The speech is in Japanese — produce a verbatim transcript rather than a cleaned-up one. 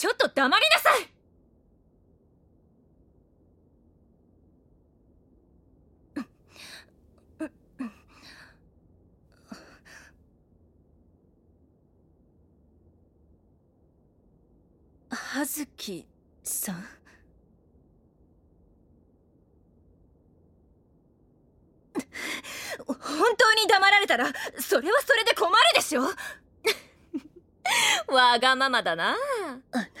ちょっと黙りなさい。葉月さん。本当に黙られたらそれはそれで困るでしょ。わがままだな。